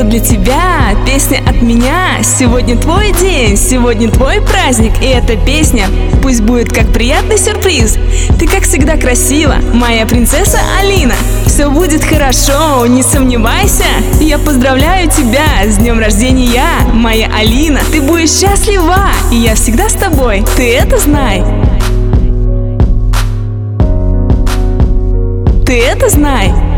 Это для тебя песня от меня. Сегодня твой день, сегодня твой праздник. И эта песня пусть будет как приятный сюрприз. Ты как всегда красива, моя принцесса Алина. Все будет хорошо, не сомневайся. Я поздравляю тебя с днем рождения, моя Алина. Ты будешь счастлива, и я всегда с тобой. Ты это знай. Ты это знай.